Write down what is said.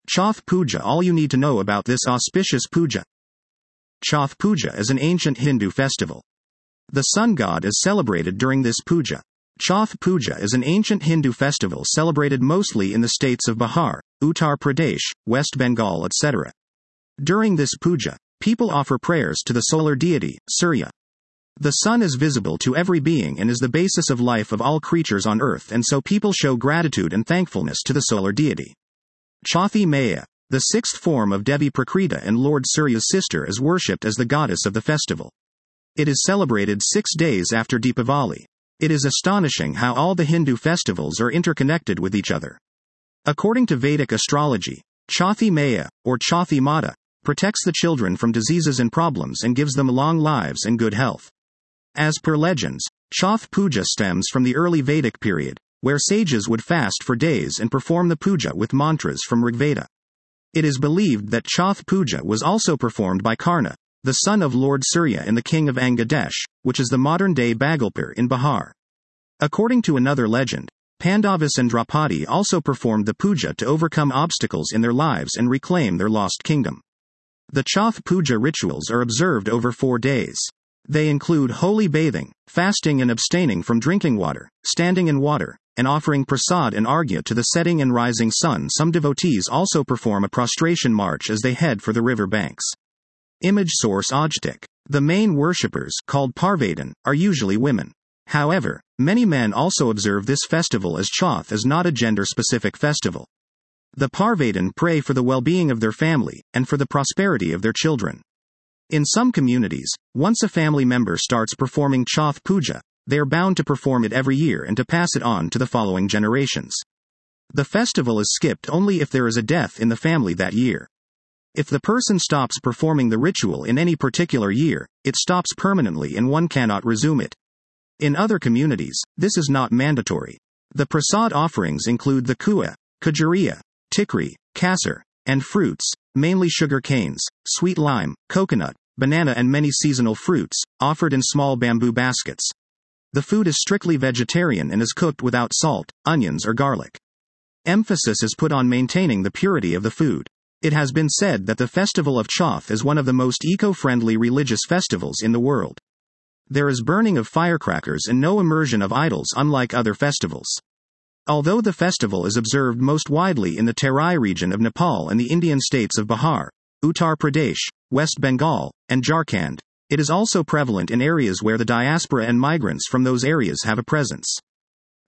Chauth Puja. All you need to know about this auspicious puja. Chauth Puja is an ancient Hindu festival. The sun god is celebrated during this puja. Chauth Puja is an ancient Hindu festival celebrated mostly in the states of Bihar, Uttar Pradesh, West Bengal, etc. During this puja, people offer prayers to the solar deity, Surya. The sun is visible to every being and is the basis of life of all creatures on earth, and so people show gratitude and thankfulness to the solar deity. Chauthi Maya, the sixth form of Devi Prakriti and Lord Surya's sister, is worshipped as the goddess of the festival. It is celebrated 6 days after Deepavali. It is astonishing how all the Hindu festivals are interconnected with each other. According to Vedic astrology, Chauthi Maya, or Chauthi Mata, protects the children from diseases and problems and gives them long lives and good health. As per legends, Chauth Puja stems from the early Vedic period, where sages would fast for days and perform the puja with mantras from Rigveda. It is believed that Chauth Puja was also performed by Karna, the son of Lord Surya and the king of Angadesh, which is the modern-day Bhagalpur in Bihar. According to another legend, Pandavas and Draupadi also performed the puja to overcome obstacles in their lives and reclaim their lost kingdom. The Chauth Puja rituals are observed over 4 days. They include holy bathing, fasting and abstaining from drinking water, standing in water, and offering prasad and arghya to the setting and rising sun. Some devotees also perform a prostration march as they head for the river banks. Image source Ajtak. The main worshippers, called Parvatan, are usually women. However, many men also observe this festival, as Chauth is not a gender-specific festival. The Parvatan pray for the well-being of their family, and for the prosperity of their children. In some communities, once a family member starts performing Chauth Puja, they are bound to perform it every year and to pass it on to the following generations. The festival is skipped only if there is a death in the family that year. If the person stops performing the ritual in any particular year, it stops permanently and one cannot resume it. In other communities, this is not mandatory. The prasad offerings include the kua, khajuria, tikri, kasar, and fruits, mainly sugar canes, sweet lime, coconut, banana and many seasonal fruits, offered in small bamboo baskets. The food is strictly vegetarian and is cooked without salt, onions or garlic. Emphasis is put on maintaining the purity of the food. It has been said that the festival of Chauth is one of the most eco-friendly religious festivals in the world. There is burning of firecrackers and no immersion of idols, unlike other festivals. Although the festival is observed most widely in the Terai region of Nepal and the Indian states of Bihar, Uttar Pradesh, West Bengal, and Jharkhand, it is also prevalent in areas where the diaspora and migrants from those areas have a presence.